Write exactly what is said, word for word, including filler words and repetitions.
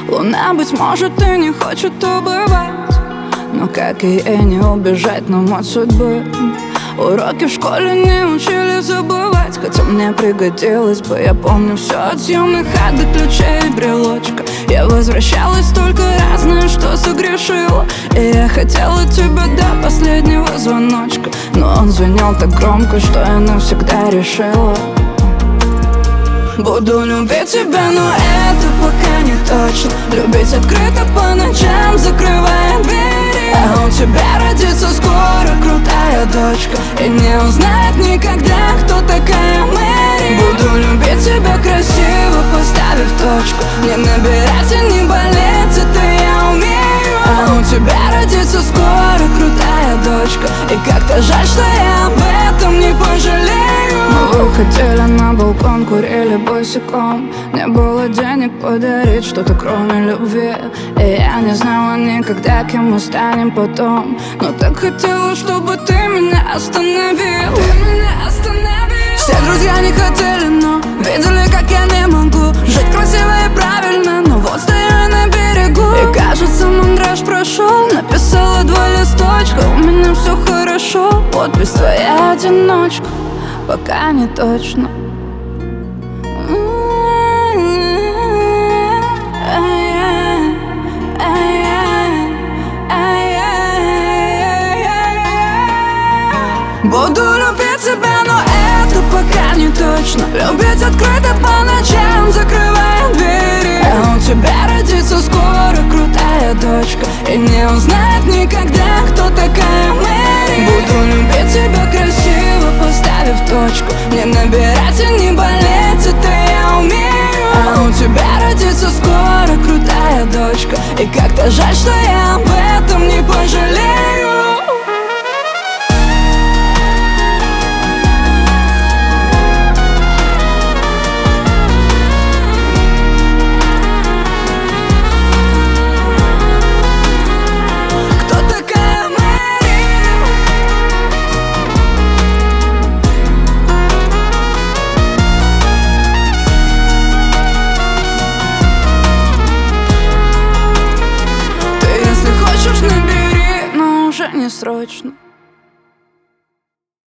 Луна, быть может, и не хочет убывать, но как и ей не убежать нам от судьбы. Уроки в школе не учили забывать, хотя мне пригодилось бы. Я помню все от съемных хат до ключей и брелочка. Я возвращалась только разное, что согрешила. И я хотела тебя до последнего звоночка, но он звенел так громко, что я навсегда решила: буду любить тебя, но это пока не точно. Любить открыто по ночам, закрывая двери. А у тебя родится скоро крутая дочка, и не узнает никогда, кто такая Мэри. Буду любить тебя красиво, поставив точку. Не набирать и не болеть, это я умею. А у тебя родится скоро крутая дочка, и как-то жаль, что я об этом не пожалею. Мы выходили на балкон, курили босиком. Не было денег подарить что-то кроме любви, и я не знала никогда, кем мы станем потом. Но так хотела, чтобы ты меня остановил. Ты меня остановил. Все друзья не хотели, но видели, как я не могу жить красиво и правильно. Но вот стою я на берегу, и кажется, мандраж прошел. Написала два листочка: у меня все хорошо. Подпись твоя одиночка, пока не точно. Буду любить тебя, но это пока не точно. Любить открыто по ночам, закрывая двери. А у тебя родится скоро крутая дочка, и не узнает никогда, кто такая Мэри. Буду любить тебя красиво, поставив точку. Не набирать и не болеть, это я умею. А у тебя родится скоро крутая дочка, и как-то жаль, что я об этом не пожалею. Набери, но уже не срочно.